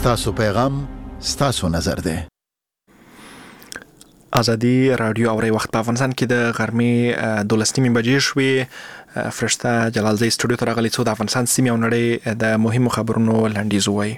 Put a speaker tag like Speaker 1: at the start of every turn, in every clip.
Speaker 1: ستاسو پیغام ستاسو نظر دی.
Speaker 2: ازادي رادیو اوري وخت په افغانستان کې د غرمې 12 بجې شوې. فرشته جلالزی سټوډیو ته راغلی څو د افغانستان سیمې او نړۍ د مهمو خبرونو لنډیز وایي.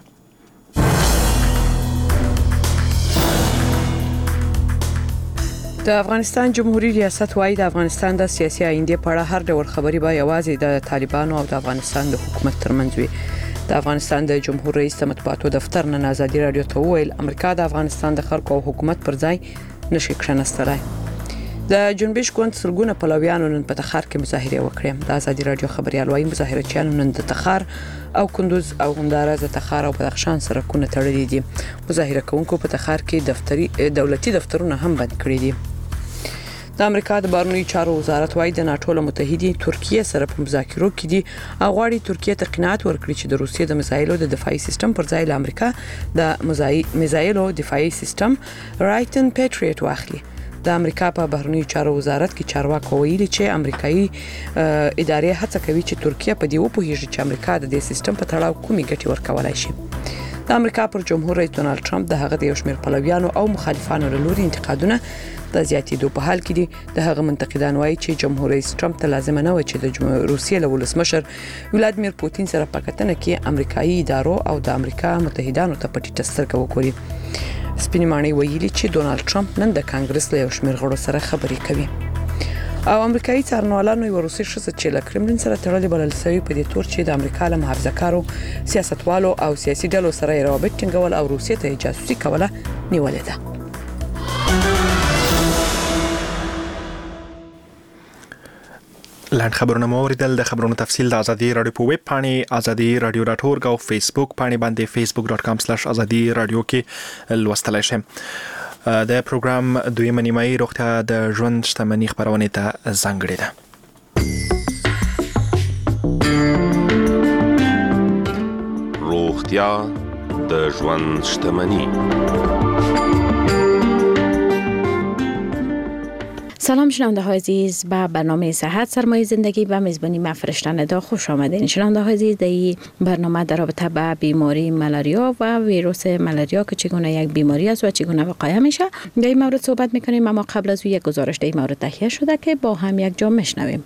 Speaker 3: د افغانستان جمهوریت ریاست وايي د افغانستان د سیاسي آینده په اړه هر ډول خبري به یوازې د طالبانو او د افغانستان د حکومت ترمنځ وي. د افغانستان د جمهور رئیس د مطبوعاتو دفتر نن ازادي رادیو ته وویل امریکا د افغانستان د خلکو او حکومت پر ځای نشي کښنستلای. د جنبش ګوند سرګونه پلویانو نن په تخار کې مظاهره وکړه. د ازادي رادیو خبريال وايي مظاهرچیانو نن د تخار او کندوز او همدارس د تخار او بدخشان سرکونه تړلي دي. مظاهره کوونکو په تخار کې دولتي دفترونه هم بند کړي دي. د امریکا د بهرنیو چارو وزارت وايي د ناتو له متحدي ترکیه سره په مذاکرو کې دي او غواړي ترکیه ته قناعت ورکړي چې د روسیې د میزایلو د دفاعي سیستم پر ځای له امریکا د میزایلو دفاعي سیستم رایټن پیټریټ واخلي. د امریکا په بهرنیو چارو وزارت کې چارواکي ویلي چې امریکایي ادارې هڅه کوي چې ترکیه په دې وپوهیږي چې امریکا د دې سیستم په تړاو کومې ګټې ورکولای شي. د امریکا پر جمهور رئیس ډونالد ټرمپ د هغه د یو شمېر پلویانو او مخالفانو له لوري انتقادونه د زیاتېدو په حال کې دي. د هغه منتقدان وایي چې جمهور رئیس ټرمپ ته لازم نه و چې د روسیې له ولسمشر ولادیمیر پوتین سره په کتنه کې امریکایي ادارو او د امریکا متحدانو ته پټی سترګه وکړي. سپینې ماڼۍ ویلي چې ډونالد ټرمپ نن د کانګرس له یو شمېر غړو سره خبرې کوي. او امریکایي څارنوالانو یو روسي شخص چې له کرملین سره تړلې بلل شوی په دې تور چې د امریکا له محافظه‌کارو سیاستوالو او سیاسي ډلو سره روابط ټینګول او روسیې ته جاسوسي کوله نیولې ده.
Speaker 2: لاند خبرونه مو اوریدل. د خبرونو تفصیل د ازادي رادیو په ویب پاڼې azadi.radio.org او فیسبوک پاڼې باندې facebook.com/azadi radio کې لوستلای شئ. د پروګرام دویمه نیمایي روغتیا د ژوند شتمنۍ خبرونه ته ځانګړې ده.
Speaker 4: روغتیا د ژوند شتمنۍ.
Speaker 5: سلام شنونده های عزیز به برنامه صحت سرمایه زندگی به میزبانی من فرشته ندا خوش آمدین. شنونده های عزیز در این برنامه در رابطه با بیماری ملاریا و ویروس ملاریا که چگونه یک بیماری است و چگونه وقایع میشه در این مورد صحبت میکنیم. اما قبل از یک گزارش در این مورد تهیه شده که با هم یک جا میشنویم.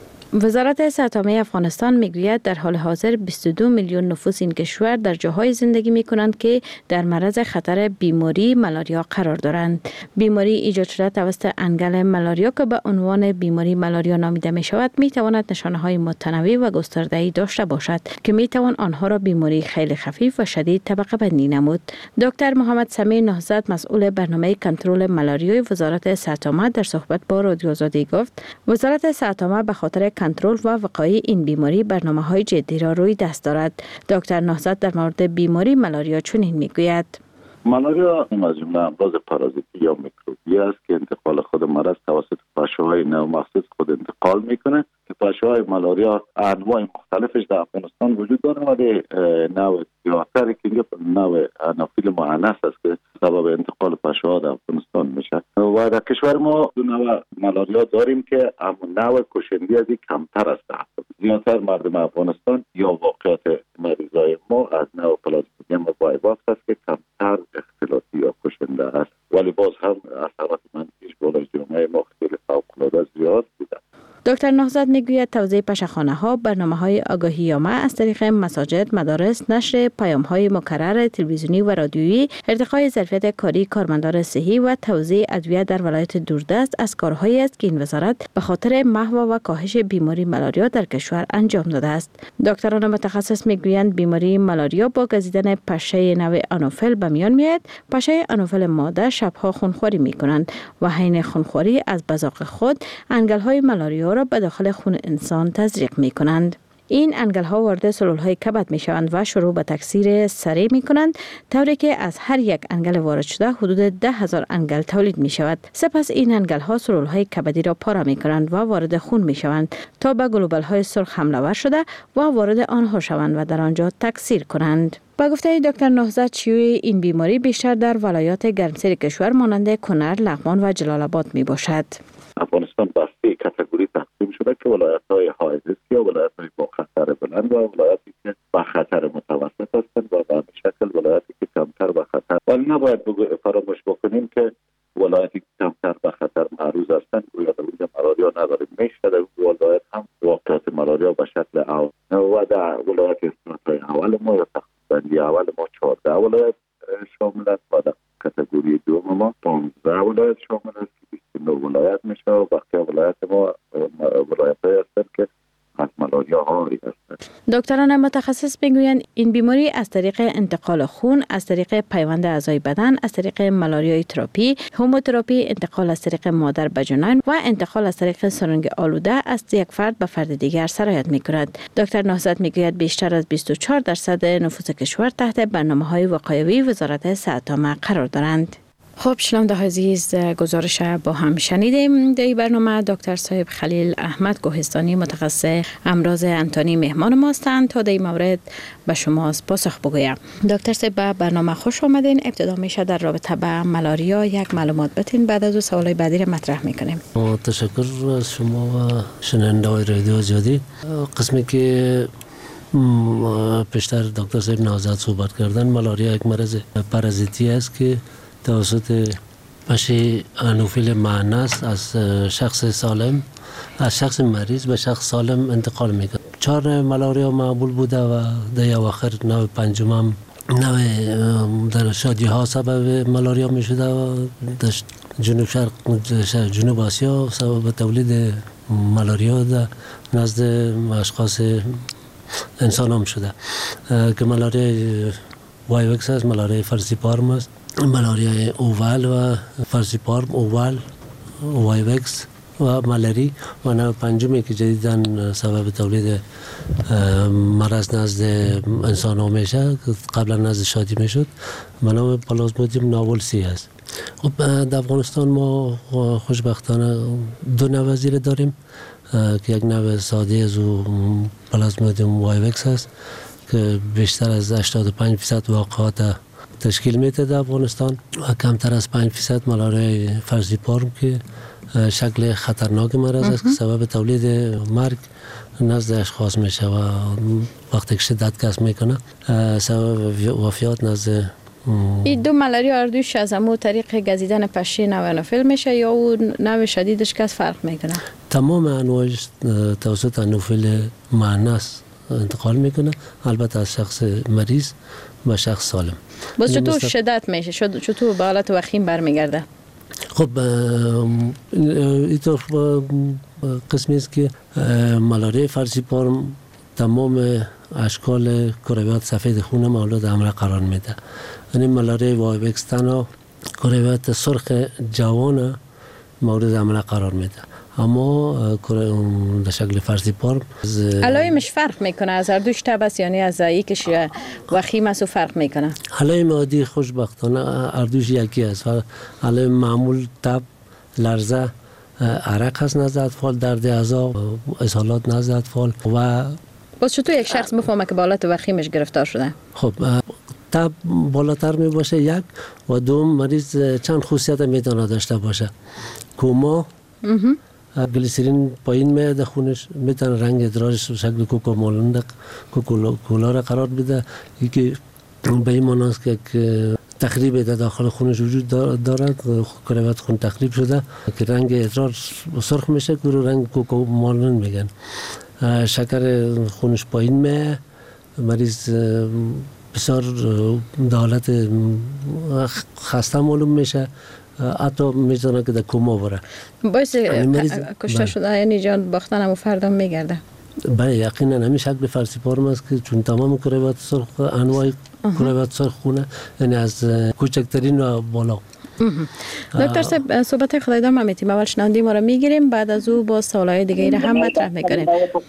Speaker 5: وزارت صحت عامه افغانستان میگوید در حال حاضر 22 میلیون نفوس این کشور در جاهای زندگی میکنند که در معرض خطر بیماری ملاریا قرار دارند. بیماری ایجاد شده توسط انگل ملاریا که به عنوان بیماری ملاریا نامیده می شود می تواند نشانه های متنوع و گسترده‌ای داشته باشد که می توان آنها را بیماری خیلی خفیف و شدید طبقه بندی نمود. دکتر محمد سمیع نهضت مسئول برنامه کنترل ملاریا وزارت صحت عامه در صحبت با رادیو آزادی گفت وزارت صحت عامه به خاطر کنترل و وقایع این بیماری برنامه‌های جدی را روی دست دارد. دکتر نهضت در مورد بیماری ملاریا چنین میگوید:
Speaker 6: ملاریا از جمله امراض پارازیتی یا میکروبی است که انتقال خود مرض توسط پاشوهای نومخصوص خود انتقال میکنه که پاشوهای ملاریا انواع مختلفش در افغانستان وجود داره ولی نوع زیادتری که نوع انافیل معنس است که سبب انتقال پاشوها در افغانستان میشه و در کشور ما دو نوع ملاریا داریم که همون نوع کشندی از این کمتر است. زیادتر مردم افغانستان یا واقعیت مریضای ما از نوع پلازمودیوم وایواکس است که کمتر اختلاطی یا کشنده است ولی باز هم اثرات منفیش بالای جامعه ما خیلی فوق‌العاده زیاد بوده.
Speaker 5: دکتر نهضت میگوید توزیع پشه‌خانه‌ها، برنامه‌های آگاهی‌آمه از طریق مساجد، مدارس، نشر پیام‌های مکرر تلویزیونی و رادیویی، ارتقای ظرفیت کاری کارمندان صحی و توزیع ادویه در ولایت دوردست از کارهایی است که این وزارت به خاطر محو و کاهش بیماری ملاریا در کشور انجام داده است. دکتران متخصص میگویند بیماری ملاریا با گزیدن پشه نوع آنوفل به میان میاد. پشه آنوفل ماده شبها خونخواری میکنند و حین خونخواری از بزاق خود انگل‌های ملاریا را به داخل خون انسان تزریق می کنند. این انگل ها وارد سلول های کبد می شوند و شروع به تکثیر سریع می کنند طوری که از هر یک انگل وارد شده حدود 10,000 انگل تولید می شود. سپس این انگل ها سلول های کبدی را پاره می کنند و وارد خون می شوند تا به گلوبول های سرخ حمله ور شده و وارد آنها شوند و در آنجا تکثیر کنند. با گفته دکتر نهضت شیوع این بیماری بیشتر در ولایات گرمسیر کشور مانند کنر، لغمان و جلال آباد می باشد.
Speaker 6: افغانستان به سه کاتگوری تقسیم شده که ولایت‌های های ریسک یا ولایت‌های با خطر بلند و ولایتی که با خطر متوسط هستند و به همین شکل ولایتی که نباید فراموش بکنیم که ولایتی که کمتر به خطر معرض هستند گویا در اونجا ملاریا نداریم. میشه در ولایت هم واقعیت ملاریا به شکل اول و در ولایت استراتژی اول ما یا تخصیص اول ما 14 ولایت شامل است و در کاتگوری دوم ما 15 ولایت شامل است که 29 ولایت میشه و بقیه ولایت ما ولایت‌هایی هستند که از ملاریا عاری هستند.
Speaker 5: دکتران متخصص میگویند این بیماری از طریق انتقال خون، از طریق پیوند اعضای بدن، از طریق ملاریای تراپی، هموتراپی، انتقال از طریق مادر به جنین و انتقال از طریق سرنگ آلوده از یک فرد به فرد دیگر سرایت میکند. دکتر نهضت میگوید بیشتر از 24% نفوس کشور تحت برنامه‌های وقایوی وزارت صحت عامه قرار دارند. خب شنونده عزیز، گزارش با هم شنیدیم. در این برنامه دکتر صاحب خلیل احمد کوهستانی متخصص امراض انتانی مهمان ما هستند تا در این مورد به شما پاسخ بگویم. دکتر صاحب به برنامه خوش آمدین. ابتدا میشه در رابطه با ملاریا یک معلومات بتین، بعد از سوالای بعدی را مطرح میکنیم.
Speaker 7: تشکر از شما و شنونده های رادیو آزادی. قسمی که پیشتر دکتر صاحب نهضت صحبت کردن، ملاریا یک مرض پارازیتی است که توسط پشه آنوفیل معنس از شخص سالم، از شخص مریض به شخص سالم انتقال میکنه. 4 ملاریا معمول بوده و در اواخر نوع پنجم در شادی ها سبب ملاریا میشده و در جنوب آسیا سبب تولید ملاریا در نزد اشخاص انسان هم شده که ملاریا وایوکس است، ملاریا فالسیپارم است، ملاریا اووال و فالسیپارم اووال، وایوکس و ملاری و نوع پنجمی که جدیداً سبب تولید مرض نزد انسان ها میشه که قبلا نزد شادی میشد، به نام پلازمودیوم ناولسی است. خب در افغانستان ما خوشبختانه 2 نوع زیره داریم که یک نوع ساده از پلازمودیوم وایوکس است که بیشتر از 85% واقعات تشکیل میده در افغانستان و کمتر از 5% ملاریا فالسیپارم که شکل خطرناک مرض است که سبب تولید مرگ نزد اشخاص میشه و وقتی که شدت کسب میکنه سبب وفیات نزد.
Speaker 5: این 2 ملاریا هر دوش از همون طریق گزیدن پشه نوع آنوفیل میشه یا اون نوع شدیدش که فرق میکنه؟
Speaker 7: تمام انواعش توسط آنوفیل معنس انتقال میکنه، البته از شخص مریض به شخص سالم.
Speaker 5: باز چطور شدت میشه؟ چطور به حالت وخیم برمیگرده؟
Speaker 7: خب اینطور قسمی است که ملاریا فالسیپارم تمام اشکال کرویات سفید خون مولود حمله قرار میده. یعنی ملاریا وایوکس تنها کرویات سرخ جوان مورد حمله قرار میده، اما به شکل فالسیپارم
Speaker 5: علائمش فرق میکنه از هر دوش تب است، یعنی از یکیش وخیم است و فرق میکنه؟
Speaker 7: علائم عادی خوشبختانه هر دوش یکی است. علائم معمول تب، لرزه، عرق هست نزد اطفال، درد اعضا، اسهالات نزد اطفال. و
Speaker 5: باز چطور یک شخص بفهمه که به حالت وخیمش گرفتار شده؟
Speaker 7: خب تب بالاتر می باشه یک و دوم مریض چند خصوصیت میتونه داشته باشه. کوما، گلیسرین پایین میاد در خونش، میتونه رنگ ادرارش شکل کوکولا را قرار بده. یکی به این معنی است که تخریب در داخل خونش وجود دارد، کرویات خون تخریب شده که رنگ ادرار سرخ میشه که رو رنگ کوکومالون میگن. شکر خونش پایین میاد، مریض بسیار در حالت خسته معلوم میشه، حتی میتونه که در کوما بره.
Speaker 5: باعث کشته شده یعنی جان باختن همو فردا میگرده؟
Speaker 7: بله یقینا همین شکل فالسیپارم است که چون تمام کرویات سرخ انواع کرویات سرخ خونه، یعنی از کوچکترین و بالا.
Speaker 5: دکتر صاحب صحبت خدای دام هم میتیم اول شنوندی ما رو میگیریم، بعد از او با سوالای دیگه را هم مطرح میکنیم.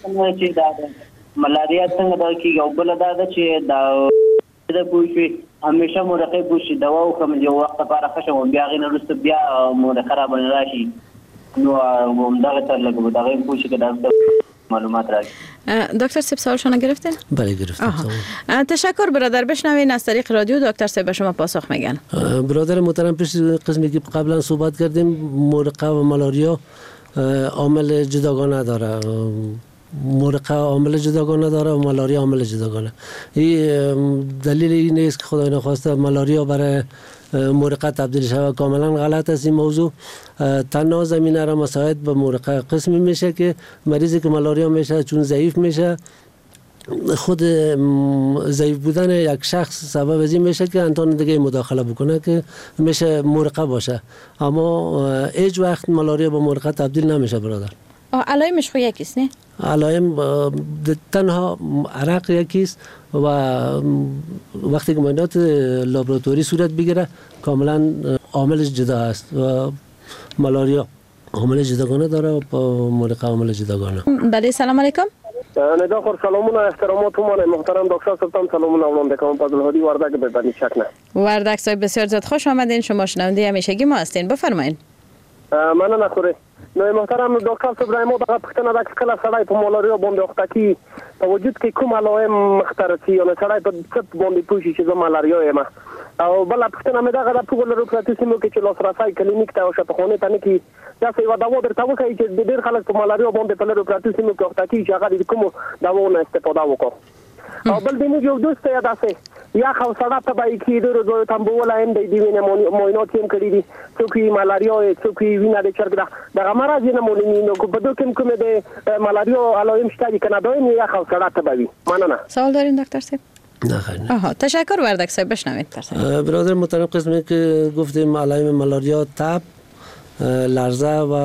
Speaker 8: ملاریا څنګه دا کې یو بل دا چې دا پوښي همیشه مرقه پوښي دوا او کوم یو وخت لپاره خشم بیا غین رست بیا مرقه باندې راشي نو همدغه تر لګو دا غین پوښي که دا معلومات راځي.
Speaker 5: دکتر صاحب سوالشون گرفتین؟
Speaker 7: بله گرفتم.
Speaker 5: تشکر برادر. بشنوین از طریق رادیو دکتر صاحب شما پاسخ میگن.
Speaker 7: برادر محترم پیش قسمی که قبلا صحبت کردیم مرقه و ملاریا عامل جداگانه داره. مرقه عامل جداگانه داره و مالاریا عامل جداگانه. این دلیل این نیست که خدای نخواسته مالاریا برای مرقه تبدیل شود. کاملا غلط است این موضوع. تنها زمینه را مساعد به مرقه قسمی میشه که مریضی که مالاریا میشه چون ضعیف میشه، خود ضعیف بودن یک شخص سبب از این میشه که انتان دیگه مداخله بکنه که میشه مرقه باشه، اما هیچ وقت مالاریا به مرقه تبدیل نمیشه برادر.
Speaker 5: علائمش خو یکیست نه؟
Speaker 7: علائم تنها عرق یکیست و وقتی که معاینات لابراتوری صورت بگیره کاملا عاملش جدا است و مالاریا عامل جداگانه داره و مرقه عامل جداگانه.
Speaker 5: بله سلام علیکم.
Speaker 9: ندا خور سلامونه احتراماتون محترم دکتر صاحب سلامونه اولم بکنم فضل وردک به بنی شک نه.
Speaker 5: وردک صاحب بسیار زیاد خوش آمدین. شما شنونده همیشگی ما هستین، بفرمایید.
Speaker 9: من نخوره. نو محترم دکتر صاحب ما دغه پښتنه د کله سړی په مالاریا باندې وختکی په وجود کې کوم علائم مخترسي او سړی په څه باندې پوښي چې زه مالاریا یم او بل پښتنه مې دغه د ټول روغتیايي سیمو کې چې لاسرسي کلینیک ته او شفاخانه ته نه کی دا څه یو دوا درته وکړي چې ډېر خلک په مالاریا باندې په روغتیايي سیمو کې وختکی چې هغه د کوم دوا نه استفاده وکړي او بل دې موږ یو دوست یا داسې یا خو سړی ته به کې ډېر زوی تمبول هم د دې وینې معاینات هم کړی دي څوک مالاریا څوک وینه د چرګ دغه مرض نه مولینی نو په دوه کوم د مالاریا علائم شته دي کنه دایم یا خو سړی ته به وي. مننه.
Speaker 5: سوال دارین دکتر صاحب؟
Speaker 7: نه خیر.
Speaker 5: آها تشکر وردک صاحب. بشنوید.
Speaker 7: برادر محترم قسمی که گفتیم علائم مالاریا تب، لرزه و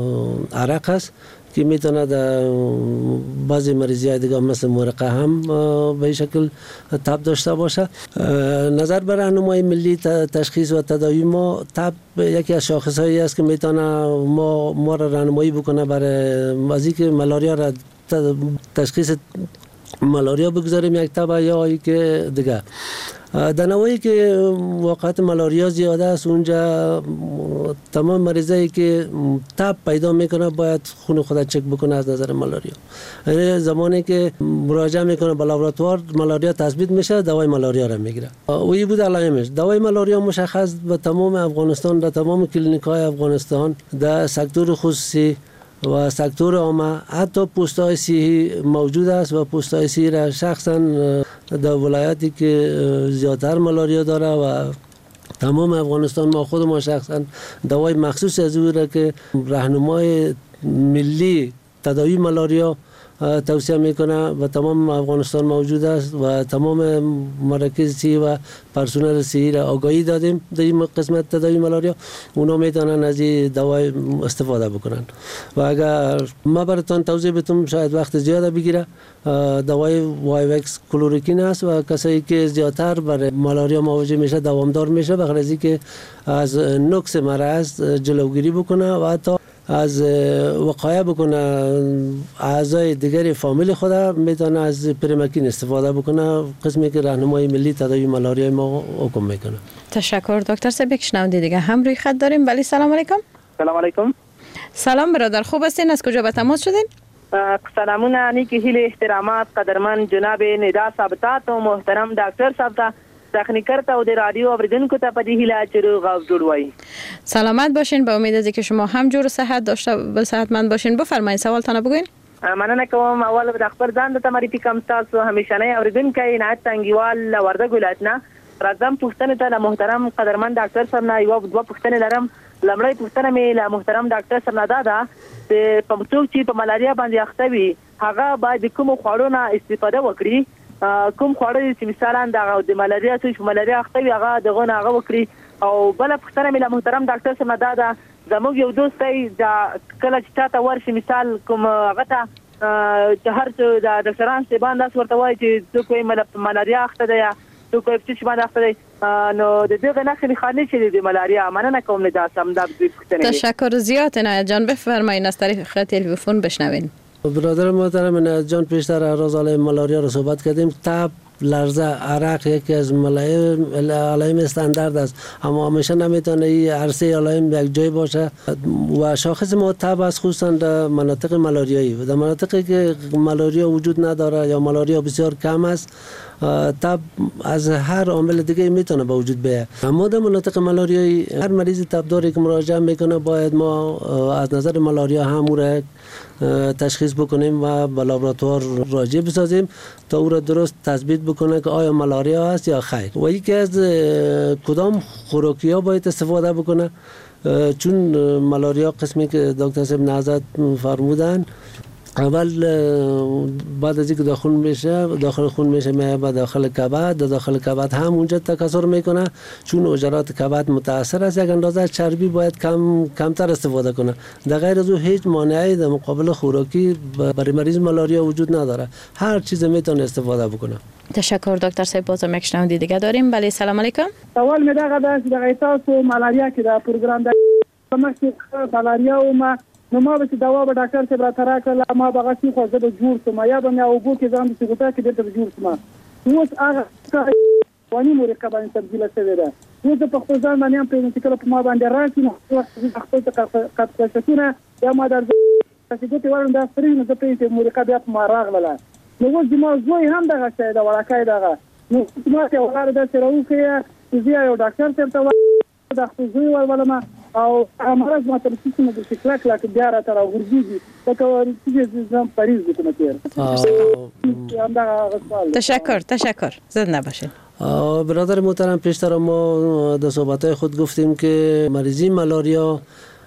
Speaker 7: عرق است که میتونه در بعضی مریضی‌های دیگه مثل مرقه هم به شکل تب داشته باشه. نظر بر راهنمای ملی تشخیص و تداوی ما، تب یکی از شاخص‌هایی است که میتونه ما را راهنمایی بکنه برای از اینکه مالاریا را تشخیص مالاریا بگذاریم یک تب یا که دیگه. در نوعی که واقعیت مالاریا زیاده است اونجا تمام مریضایی که تب پیدا میکنه باید خون خود چک بکنه از نظر مالاریا. یعنی زمانی که مراجعه میکنه به لابراتوار مالاریا تثبیت میشه دوای مالاریا را میگیره. وی بود علائمش. دوای مالاریا مشخص به تمام افغانستان، در تمام کلینیک‌های افغانستان، در سکتور خصوصی و سکتور عامه، حتی پست‌های صحی موجود است و پست‌های صحی را شخصا در ولایتی که زیادتر مالاریا داره و تمام افغانستان ما خود ما شخصا دوای مخصوص از او را که راهنمای ملی تداوی مالاریا توصیه میکنه و تمام افغانستان موجود است و تمام مراکز صحی و پرسنل صحی را آگاهی دادیم در این قسمت تداوی مالاریا. اونا میتونن از این دوای استفاده بکنن و اگر ما براتون توضیح بدم شاید وقت زیاد بگیره، دوای وایوکس کلوروکین است و کسایی که زیادتر برای مالاریا مواجه میشه دوامدار میشه بخاطر از اینکه از نقص مرض جلوگیری بکنه و حتی از وقایع بکنه اعضای دیگر فامیل خود میتونه از پرمکین استفاده بکنه، قسمی که راهنمای ملی تداوی مالاریا ما حکم میکنه.
Speaker 5: تشکر دکتر صاحب. یک شنونده دیگه هم روی خط داریم. ولی سلام علیکم.
Speaker 10: سلام علیکم.
Speaker 5: سلام برادر، خوب هستین؟ از کجا به تماس شدین؟
Speaker 10: سلامونه نیکی هیله احترامات قدرمن جناب ندا ثابتات و محترم دکتر صاحب تکنیکر ته او د رادیو اوریدونکو ته په دې هیله چې روغ جوړ وای.
Speaker 5: سلامت باشین. به امید از اینکه شما هم جور صحت داشته و صحتمند باشین. بفرمایید سوالتون بگوین.
Speaker 10: مننه کوم. اول د خبر ځان د معرفي کوم تاسو همیشنه اوریدونکو نه تنګیوال وردګ ولایت نه راځم پښتنه ته محترم قدرمن ډاکټر صاحب نه یو دوه پښتنه لرم. لمړی پښتنه مې له محترم ډاکټر صاحب نه ده چې پمڅوک چې په ملاریا باندې اخته وي هغه باید کوم خواړو نه استفاده وکړي، کوم خواړه چې مثلا د ملاریا چې ملاریا اخته وي هغه دغه نه هغه وکړي. او بل پښتنه مې له محترم ډاکټر صاحب نه ده زموږ یو دوست دی دا کله چې تاسو ورشي مثال کوم هغه ته چې هر څه د ډاکټران څخه باندې ورته وایي چې څوک یې ملاریا اخته ده یا څوک یې چې باندې اخته ده نو د دې نه خلی خالي چې د ملاریا مننه کوم نه دا سم دا پښتنه.
Speaker 5: تشکر زیاد عنایت جان. بفرمایید از طریق خط تلفن بشنوین.
Speaker 7: برادر محترم عنایت جان پیشتر راز علیه مالاریا رو صحبت کردیم. تب، لرزه، عرق یکی از علائم استاندارد است، اما همیشه نمیتونه این عرصه علائم یک جای باشه و شاخص ما تب است خصوصا در مناطق مالاریایی و در مناطقی که مالاریا وجود نداره یا مالاریا بسیار کم است تب از هر عامل دیگه میتونه به وجود بیاد. اما در مناطق مالاریایی هر مریض تبداری که مراجعه میکنه باید ما از نظر مالاریا هم او را تشخیص بکنیم و به لابراتوار راجع بسازیم تا او را درست تثبیت بکنه که آیا مالاریا هست یا خیر. و یکی از کدام خوراکی ها باید استفاده بکنه، چون مالاریا قسمی که دکتر صاحب نظرت فرمودن، اول بعد از اینکه داخل خون میشه به داخل کبد، داخل کبد هم اونجا تکثر میکنه. چون اجرات کبد متاثر است، یک اندازه چربی باید کمتر استفاده کنه. در غیر از او هیچ مانعی در مقابل خوراکی برای مریض مالاریا وجود نداره، هر چیز میتونه استفاده بکنه.
Speaker 5: تشکر دکتر صاحب. بازم یک شنونده دیگه داریم. بله سلام علیکم.
Speaker 11: سوال می دغه در اساس مالاریا کې د پروګرام د مالاریا او ما نو ما به دوا به ډاکټر صاحب را تراکله، ما به غسی خو زه به جوړ سم یا به مې او بو کې ځان د سګوتا کې درته جوړ سم. اوس هغه وانی مرکه باندې تبدیل شوی ده. اوس په خپل ځان باندې هم په انتقال په ما باندې راځي، نو خپل ته کټکټونه یا ما در سګوتې ورن دا سری نو په دې مرکه بیا ما راغله. نو اوس ما زوی هم دغه شی دا ورکای دغه نو ما ته ولر د سره وکړه چې یو ډاکټر صاحب ته د خپل زوی ولما او امراض ما ته څه نه د شکلک لا کې بیا را تر ورځي دا کوي چې زم پاریس کوم تیر.
Speaker 5: تشکر زنده باشید.
Speaker 7: برادر محترم، پیشتر ما در صحبت‌های خود گفتیم که مریضی مالاریا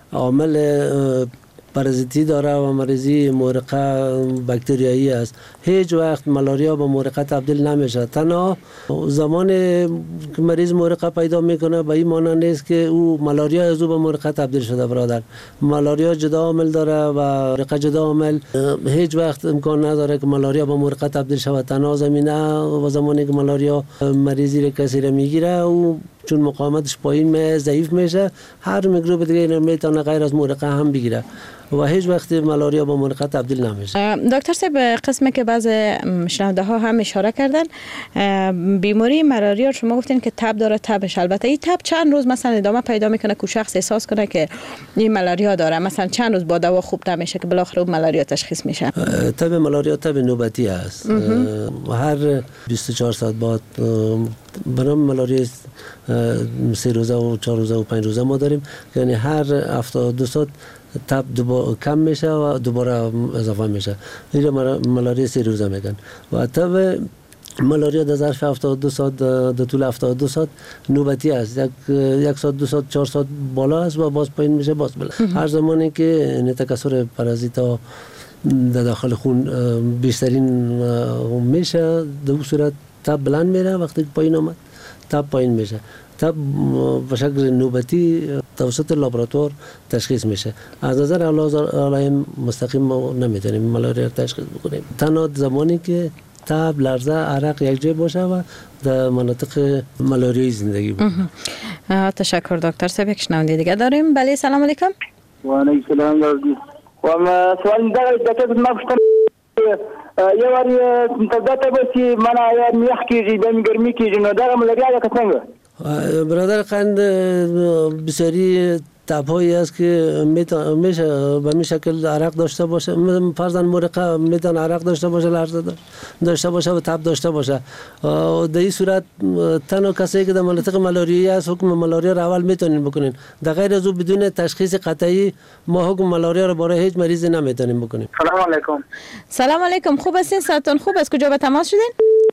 Speaker 7: عامل پارازیتی داره و مریضی مورقه باکتریایی است. هیچ وقت مالاریا به مورقه تبدیل نمیشه. تنها زمان که مریض مورقه پیدا میکنه به این معنی نیست که او مالاریا از او به مورقه تبدیل شده. برادر، مالاریا جدا عامل داره و مورقه جدا عامل. هیچ وقت امکان نداره که مالاریا به مورقه تبدیل شود. تنها زمینه و زمانی که مالاریا مریضی را کسی را میگیره او چون مقاومتش پایین ضعیف میشه، هر میکروب دیگه میتونه غیر از مورقه هم بگیره و هیچ وقت مالاریا با مورقه تبدیل نمیشه.
Speaker 5: دکتر صاحب، قسمی که بعض شنونده ها هم اشاره کردن، بیماری مالاریا شما گفتین که تب داره. تبش البته این تب چند روز مثلا ادامه پیدا میکنه که شخص احساس کنه که این مالاریا داره؟ مثلا چند روز با دوا خوب نمیشه که بالاخره مالاریا تشخیص میشه؟
Speaker 7: تب مالاریا تب نوبتی است. هر 24 ساعت بعد برام مالاریا 3 روزه و 4 روزه و 5 روزه ما داریم، یعنی هر 72 ساعت تب کم میشه و دوباره اضافه میشه. این مالاریا 3 روزه میگن. و تب مالاریا در ظرف 72 ساعت در طول 72 ساعت نوبتی است. یک ساعت 2 ساعت 4 ساعت بالا است و باز پایین میشه باز بالا. هر زمانی که تکثر پارازیتا در داخل خون بیشترین میشه، در اون صورت تب بلند میره. وقتی که پایین آمد تب پایین میشه. تب به شکل نوبتی توسط لابراتوار تشخیص میشه. از نظر علائم مستقیم ما نمیتونیم مالاریا تشخیص بکنیم. تنها زمانی که تب، لرزه، عرق یک جای باشه و در مناطق مالاریایی زندگی بکنیم.
Speaker 5: تشکر دکتر صاحب. یک شنونده دیگه داریم. بله سلام علیکم.
Speaker 12: و علیکم السلام. و ما سوال دکتر ما پوښتنه یو واری تدته به چې منا یا میخ کېږي د ګرمي کېږي نو دا مالاریا ده څنګه؟
Speaker 7: برادر قند بسیاری تب‌هایی است که میشه به این شکل عرق داشته باشه. فرضاً مورقه میتونه عرق داشته باشه، لرزه داشته باشه و تب داشته باشه. در این صورت تنها کسایی که در مناطق مالاریایی است حکم مالاریا را اول میتونین بکنین. در غیر از او بدون تشخیص قطعی ما حکم مالاریا را برای هیچ مریضی نمیتونیم بکنیم.
Speaker 12: سلام علیکم.
Speaker 5: سلام علیکم. خوب هستین؟ صحتتون خوب است؟ کجا به تماس شدین؟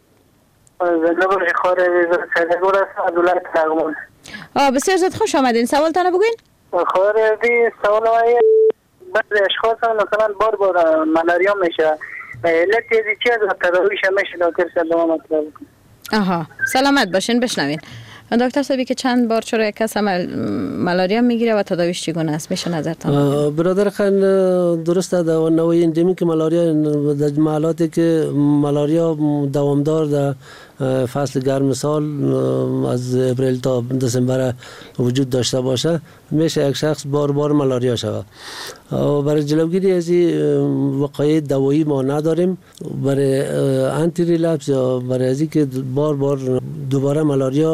Speaker 12: زنده باشی. خاره سرگور است از ولایت لغمان.
Speaker 5: بسیار زود خوش آمدین. سوالتان بگوین.
Speaker 12: خاره سوال های بعضی اشخاص هم مثلا بار مالاریا میشه، علت چی از تداویش میشه دکتر صاحب مطلب کنید.
Speaker 5: آها، سلامت باشین. بشنوین دکتر صاحبی که چند بار چرا یک کس مالاریا میگیره و تداویش چگونه است؟ میشه نظرتان؟
Speaker 7: برادر خان درسته، در نوع اندمیک مالاریا در جملاتی که مالاریا دوامدار در فصل گرم سال از اپریل تا دسامبر وجود داشته باشه میشه یک شخص بار مالاریا شود. برای جلوگیری از این وقایع دوایی ما نداریم. برای آنتی ریلپس یا برای از که بار دوباره مالاریا یعنی مالاریا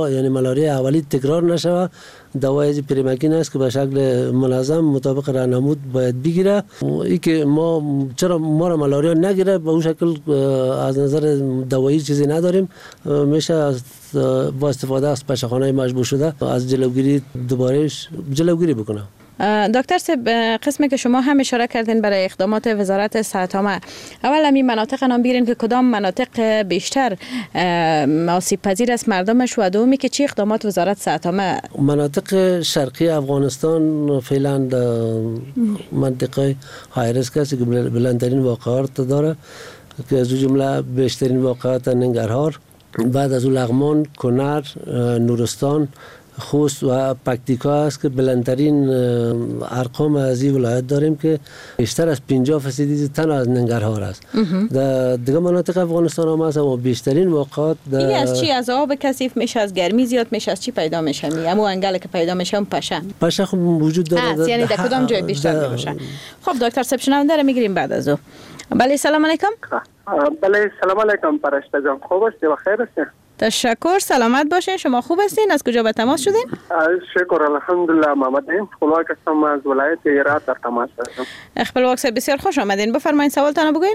Speaker 7: مالاریا اولی تکرار نشوه دوای پریمکین است که به شکل منظم مطابق راهنمود باید بگیره. این که ما چرا ما را مالاریا نگیره به اون شکل از نظر دوایی چیزی نداریم، میشه با استفاده از پشخانه مجبور شده از جلوگیری دوباره جلوگیری بکنه.
Speaker 5: دکتر صاحب، قسمی که شما هم اشاره کردین برای اقدامات وزارت صحت عامه، اول همین مناطق نام بیرین که کدام مناطق بیشتر آسیب پذیر است مردمش و دومی که چی اقدامات وزارت صحت عامه؟
Speaker 7: مناطق شرقی افغانستان فعلا منطقه های ریسک است که بلندترین واقعات داره که از جمله بیشترین واقعات ننگرهار، بعد از اون لغمان، کنر، نورستان، خوست و پکتیکا است که بلندترین ارقام از این ولایت داریم که بیشتر از 50% تنها از ننگرهار است. در دیگه مناطق افغانستان هم هست اما بیشترین واقعات
Speaker 5: این از چی؟ از آب کثیف میشه، از گرمی زیاد میشه، از چی پیدا میشه؟ همون انگل که پیدا میشه هم پشه
Speaker 7: خب وجود داره.
Speaker 5: یعنی در کدام جای بیشتر میشه؟ خب دکتر صاحب شنونده رو میگیریم بعد از او. بله سلام علیکم.
Speaker 9: بله سلام علیکم پرشته جان، خوب هستی و خیر هستی؟
Speaker 5: تشکر، سلامت باشین. شما خوب هستین؟ از کجا به تماس شدین؟
Speaker 9: شکر الحمدلله. محمد نعیم خپلواک هستم از ولایت هرات در تماس هستم.
Speaker 5: خپلواک صاحب بسیار خوش آمدین. بفرمایید سوالتان بگوین.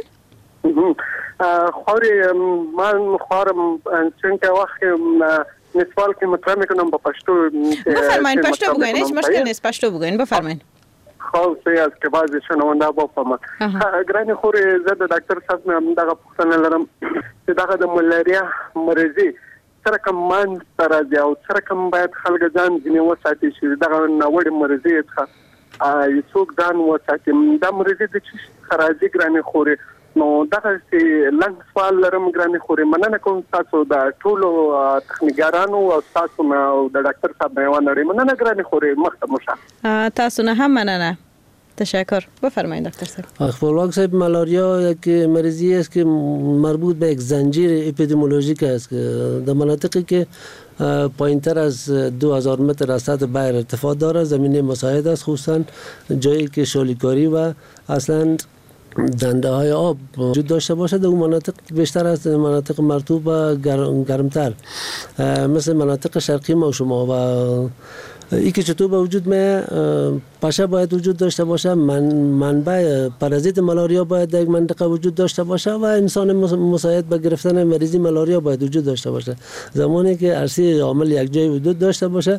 Speaker 9: خوری من خورم چون که وقت نسوال که مطرح میکنم با پشتو
Speaker 5: بفرمایید. پشتو بگوین، هیچ مشکل نیست، پشتو بگوین. بفرمایید.
Speaker 9: خب سی از که بعضی شنونده بفهمن. گرانی خوری زد دکتر صاحب من دغه پوښتنه لرم چې دغه د ملاریا مریضي سره کوم من راځي او سره کوم باید خلک ځان ځینې وساتي چې دغه ناوړه مریضي څخه څوک ځان وساتي. دا مریضي د چی راځي ګرانی خوري نو دغه لنګ سوال لرم ګرانی خوري. مننه کوم تاسو د ټولو تخنیکګرانو او تاسو او د ډاکټر صاحب نه ونړي. مننه ګرانی خوري مخته مشه.
Speaker 5: تاسو نه هم مننه. تشکر. بفرمایید دکتر صاحب.
Speaker 7: خپلواک صاحب مالاریا یک مریضی است که مربوط به یک زنجیر اپیدمیولوژیک است که در مناطقی که پایینتر از 2000 متر از سطح بحر ارتفاع داره، زمینه مساعد است، خصوصا جایی که شالیکاری و اصلا دنده های آب وجود داشته باشه. در اون مناطق بیشتر از مناطق مرطوب و گرمتر مثل مناطق شرقی ما شما و ای که چطور به وجود میه پشه باید وجود داشته باشه، منبع پارازیت مالاریا باید در یک منطقه وجود داشته باشه و انسان مساعد به گرفتن مریضی مالاریا باید وجود داشته باشه. زمانی که عرصه عامل یک جای وجود داشته باشه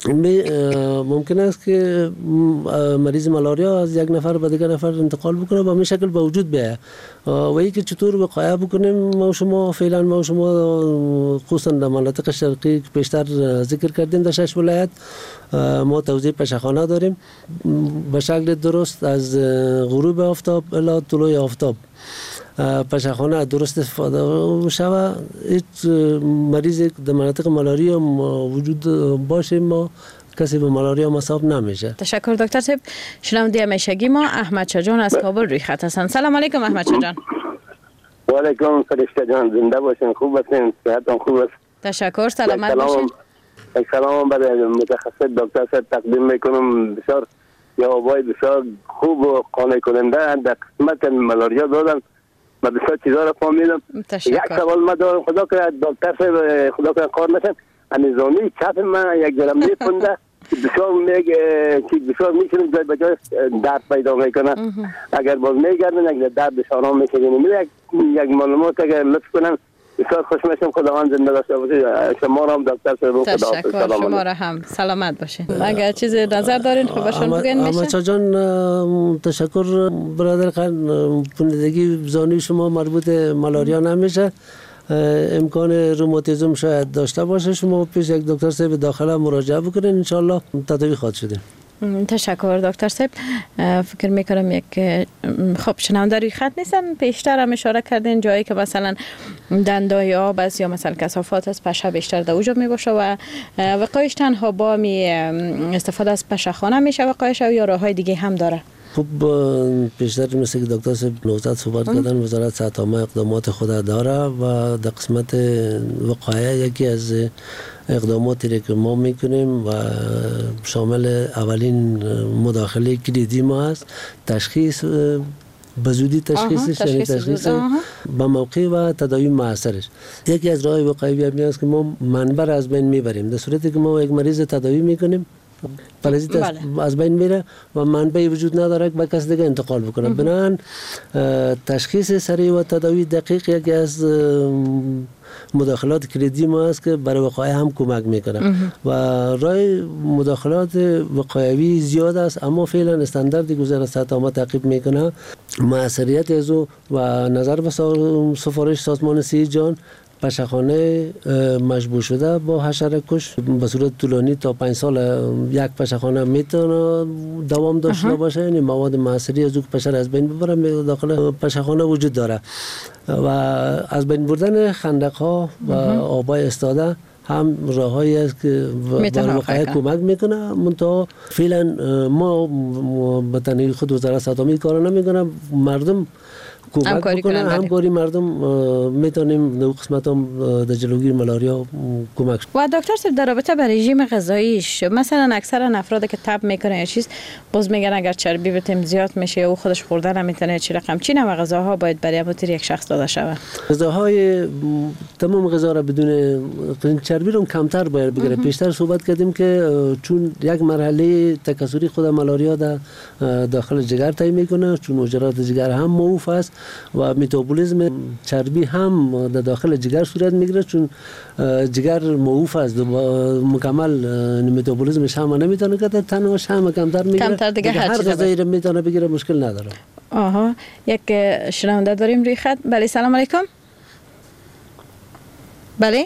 Speaker 7: ممکن است که مریض مالاریا از یک نفر به دیگر نفر انتقال بکنه و به شکل به وجود بیاید. و ای که چطور وقایع بکنیم ما شما فعلا ما شما خصوصا در مناطق شرقی بیشتر ذکر کردیم در 6 ولایت ما توزیع پشخانه داریم به شکل درست از غروب آفتاب الی طلوع آفتاب. پشخانه درست استفاده شود. هیچ مریض در مناطق مالاریا وجود باشه ما کسی به مالاریا مصاب نمیشه.
Speaker 5: تشکر دکتر صاحب. شنونده همیشگی ما احمد شجان از کابل روی خط هستن. سلام علیکم احمد شجان.
Speaker 13: و علیکم فرشته جان، زنده باشین، خوب هستین، صحتتون خوب است؟
Speaker 5: تشکر، سلامت باشین.
Speaker 13: سلام برای متخصص دکتر صاحب تقدیم میکنم. بسیار جوابای بسیار خوب و قانع کننده در قسمت مالاریا دادن. من بسیار چیزا را فهمیدم. یک سوال ما دارم، خدا که دکتر صاحب خدا که کار نشن انیزانی چپ من یک جرم میپنده بسیار میگه که بسیار میشونم جای بجای درد پیدا میکنه. اگر باز میگردن اگر دردش آرام میشه یک معلومات اگر لطف کنن بسیار خوش میشم. خداوند زنده داشته باشه. شما را هم دکتر صاحب
Speaker 5: تشکر. شما را هم سلامت باشین. اگر چیز نظر دارین خب باشون بگین میشه.
Speaker 7: احمد جان تشکر برادر خان. پوندگی زانوی شما مربوط مالاریا نمیشه، امکان روماتیسم شاید داشته باشه. شما پیش یک دکتر صاحب داخله مراجعه بکنین ان شاء الله تداوی خواهد شدین.
Speaker 5: تشکر دکتر صاحب. فکر میکنم یک خب شنونده روی خط نیستن، پیشتر هم اشاره کردین جایی که مثلا دندای آب است یا مثلا کثافات است پشه بیشتر در اونجا می باشه و وقایش تنها با استفاده از پشه‌خانه میشه وقایش یا راههای دیگه هم داره؟
Speaker 7: خب پیشتر مثل که دکتر صاحب نوزاد صحبت کردن وزارت صحت عامه اقدامات خود داره و در قسمت وقایع یکی از اقداماتی که ما میکنیم و شامل اولین مداخله کلیدی ما است تشخیص بزودی تشخیص یعنی تشخیص به موقع و تداوی موثرش. یکی از راه‌های وقایوی همین است که ما منبع را از بین میبریم. در صورتی که ما یک مریض تداوی میکنیم پرازیت از بین میره و منبعی وجود نداره که به کس دیگه انتقال بکنه. بنابراین تشخیص سریع و تداوی دقیق یکی از مداخلات کلیدی ما است که برای وقایع هم کمک میکنه و راه مداخلات وقایوی زیاد است، اما فعلا استانداردی گذر از ما تعقیب میکنه. موثریت از او و نظر به سفارش سازمان صحت جهان پشخانه مشبوع شده با حشره کش به صورت طولانی تا 5 سال یک پشخانه میتونه دوام داشته باشه، یعنی مواد موثری از او پشر از بین ببره داخل پشخانه وجود داره و از بین بردن خندق ها و آبای استاده هم راههایی است که بر وقایع کمک میکنه. منتها فعلا ما به تنهایی خود وزارت صحت کار نمیکنه، مردم کمک کنن، همکاری مردم میتونیم در قسمت هم در جلوگیری ملاریا کمک.
Speaker 5: و دکتر صاحب در رابطه با رژیم غذاییش مثلا اکثر افراد که تب میکنه یا چیز باز میگن اگر چربی بتیم زیاد میشه او خودش خوردن نمیتونه چی رقم چی نوع غذاها باید برای متر یک شخص داده شود؟ غذاهای
Speaker 7: تمام غذا را بدون چربی رو کمتر باید بگیره. پیشتر صحبت کردیم که چون یک مرحله تکثری خود ملاریا در داخل جگر طی میکنه، چون مجرات جگر هم موف است و متابولیسم چربی هم در داخل جگر صورت میگیره، چون جگر موف است مکمل متابولیسمش هم نمیتونه که تنش هم کمتر میگیره، هر غذایی رو میتونه بگیره، مشکل نداره.
Speaker 5: یک شنونده داریم روی خط. بله سلام علیکم. بله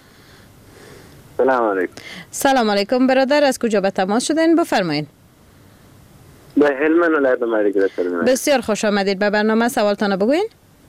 Speaker 14: سلام علیکم.
Speaker 5: سلام علیکم برادر، از کجا به تماس شدین؟ بفرمایید.
Speaker 14: به هلمند ولایت مریض رسیدم.
Speaker 5: بسیار خوش آمدید به برنامه. سوالتان بگوین.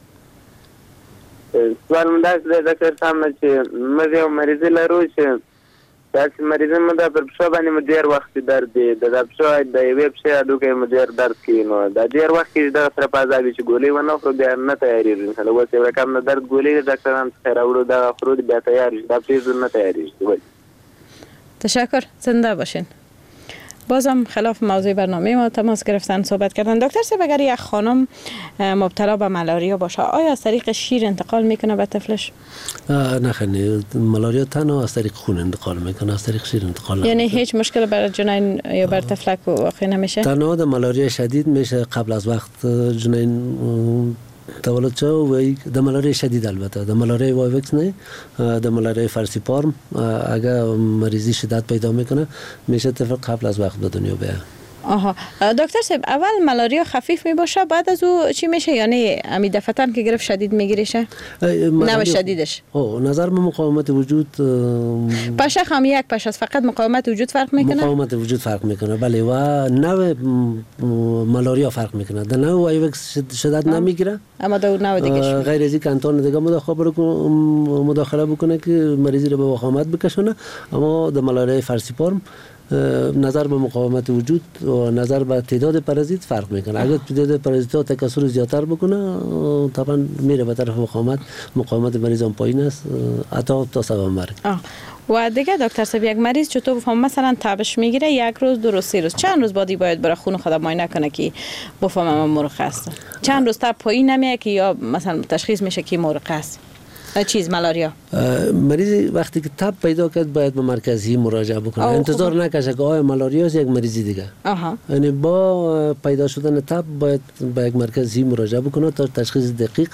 Speaker 14: سوال من داشت دکتر صاحب چې مریضی لرو چې داسې مریضی مو د پښو باندې مو ډېر وخت درد دی، د پښو د یوې پښې هډوکی مو ډېر درد کوي، نو دا ډېر وخت کې دغه سره په عذاب چې ګولۍ ونه خورو بیا نه تیارېږي. مثلا اوس یو رقم نه درد ګولۍ د ډاکټرانو څخه راوړو دغه خورو بیا تیارېږي، دا پښې نه تیارېږي.
Speaker 5: تشکر، زنده باشین. بازم خلاف موضوع برنامه ما تماس گرفتن صحبت کردن. دکتر صاحب اگر یک خانم مبتلا به ملاریا باشه آیا از طریق شیر انتقال میکنه به طفلش؟
Speaker 7: نه خیلی، ملاریا تنها از طریق خون انتقال میکنه، از طریق شیر انتقال نمیکنه.
Speaker 5: یعنی هیچ مشکل بر جنین یا بر طفلک واقع نمیشه؟
Speaker 7: تنها ملاریا شدید میشه قبل از وقت جنین تولد شد و در ملاریا شدید، البته در ملاریا وایوکس نه، در ملاریا فارسیپارم اگر مریضی شدت پیدا میکنه میشه طفل قبل از وقت به دنیا بیاد.
Speaker 5: دکتر صاحب اول ملاریا خفیف می باشه بعد از او چی میشه؟ یعنی امی دفعتن که گرفت شدید میگیریشه؟ نوع شدیدش
Speaker 7: نظر به مقاومت وجود
Speaker 5: پشخ هم یک پشخ فقط مقاومت وجود فرق میکنه؟
Speaker 7: مقاومت وجود فرق میکنه بله، و نوع ملاریا فرق میکنه. در نوع وایوکس شدت نمیگیره،
Speaker 5: اما در نوع دیگه
Speaker 7: غیر از اینکه انتون دیگه مداخله بکنه که مریضی رو به وخامت بکشونه. اما در ملاریا فارسیپارم نظر به مقاومت وجود و نظر به تعداد پرازیت فرق میکنه. اگر تعداد پرازیت ها تکثر زیادتر بکنه طبعا میره به طرف مقاومت مریض هم پایین است، حتی تا سبب مرگ.
Speaker 5: و دیگه دکتر صاحب یک مریض چطور بفهم مثلا تبش میگیره یک روز دو روز سه روز چند روز بعدی باید برای خون خود معاینه کنه که بفهمم مرخ است؟ چند روز تب پایین نمیاد که یا مثلا تشخیص میشه که مرخ است؟ چیز ملاریا
Speaker 7: مریض وقتی که تب پیدا کرد باید به مرکزی مراجعه بکنه، انتظار نکشه که آیا ملاریا است یک مریضی دیگه. یعنی با پیدا شدن تب باید به یک مرکزی مراجعه بکنه تا تشخیص دقیق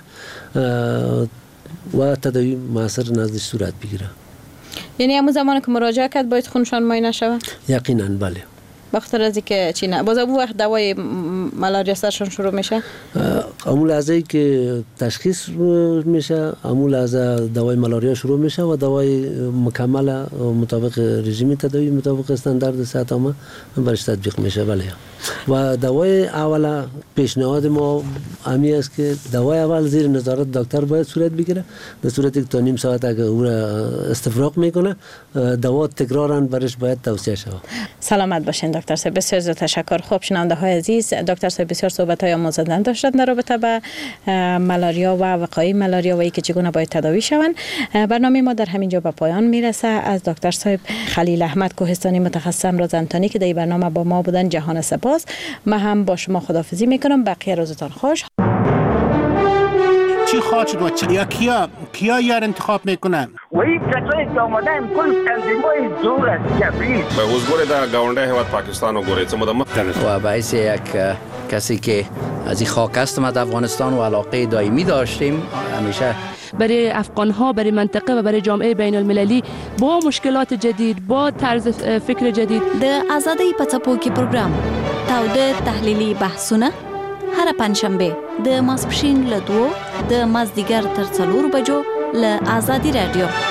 Speaker 7: و تداوی موثر نزدش صورت بگیره.
Speaker 5: یعنی همون زمان که مراجعه کرد باید خونشان معاینه شود؟
Speaker 7: یقینا بله.
Speaker 5: بخاطر از اینکه چی نه باز اون وقت دوای ملاریا سرشون شروع میشه؟
Speaker 7: همون لحظه‌ای که تشخیص میشه همون لحظه دوای ملاریا شروع میشه و دوای مکمل مطابق رژیم تداوی مطابق استاندارد صحت عامه برش تطبیق میشه بله. و دوای اول پیشنهاد ما همی است که دوای اول زیر نظارت دکتر باید صورت بگیره، در صورتی که تا نیم ساعت اگر او را استفراغ میکنه دوا تکرارا برش باید توصیه شود.
Speaker 5: سلامت باشین دکتر صاحب، بسیار تشکر. خوب شنونده های عزیز، دکتر صاحب بسیار صحبت های آموزنده داشتن در رابطه با ملاریا و وقایع ملاریا و اینکه چگونه باید تداوی شوند. برنامه ما در همین جا به پایان میرسه. از دکتر صاحب خلیل احمد کوهستانی متخصص امراض انتانی که در برنامه با ما بودن جهان سپاس. من هم با شما خداحافظی میکنم. بقیه روزتان خوش.
Speaker 15: انتخاب شد و یا کیا یار انتخاب میکنن
Speaker 16: و این کسایی که آمدن کل تنظیم‌های زور است جبری
Speaker 4: به وزگوری در گاونده هیواد پاکستان و گوری
Speaker 17: و باعث یک کسی که از این خاک هستم از افغانستان و علاقه دائمی داشتیم همیشه
Speaker 18: برای افغان‌ها، برای منطقه و برای جامعه بین المللی با مشکلات جدید، با طرز فکر جدید.
Speaker 19: د آزادۍ په څپو کې پروګرام تاوده تحلیلي بحثونه هر پنځشنبه د ماسپښین له 2 د مازدیګر تر 4 بجو له آزادي رادیو